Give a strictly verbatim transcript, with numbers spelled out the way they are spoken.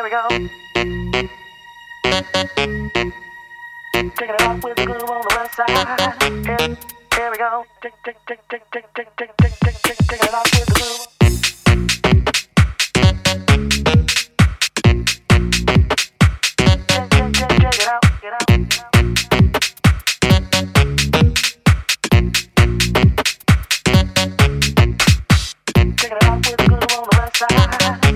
we go. Taking it off with the groove on the west side. Here, here we go. Take, take, take, take, take, take, take, take, take, take, taking it off with the groove. Check, check, check, check it out, get out, get out. Taking it off with the groove on the west side.